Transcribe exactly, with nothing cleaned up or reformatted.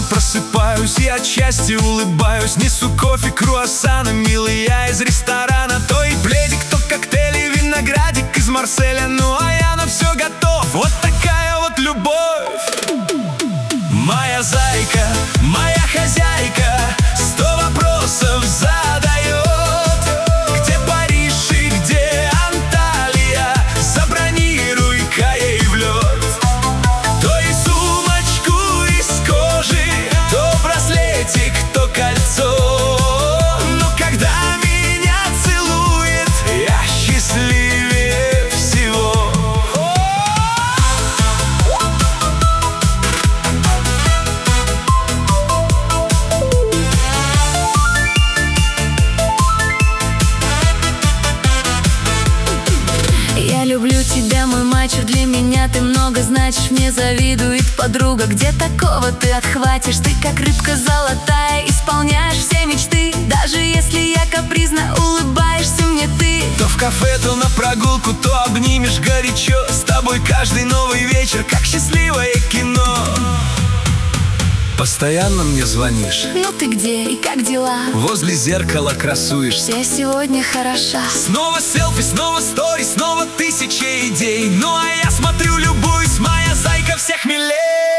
рано просыпаюсь и от счастья улыбаюсь. Несу кофе, круассаны, милый, я из ресторана. То и пледик, то коктейли, виноградик из Марселя. Ну а я на все готов, вот такая вот любовь. Моя зайка, моя хозяйка, сто вопросов задает. Где Париж и где Анталия? Забронируй-ка ей в лед. То и сумочку из кожи, то браслетик, то кольцо. Но когда меня целует, я счастливее всего. Я люблю тебя, мой мачо, для меня ты много значишь. Мне завидует подруга, где такого ты отхватишь? Ты как рыбка золотая, исполняешь все мечты. Даже если я капризна, улыбаешься мне ты. То в кафе, то на прогулку, то обнимешь горячо. С тобой каждый новый вечер, как счастливое кино. Постоянно мне звонишь. Ну ты где и как дела? Возле зеркала красуешься. Я сегодня хороша. Снова селфи, снова стори, снова тысяча идей. Ну а я смотрю, любуюсь, моя зайка всех милей.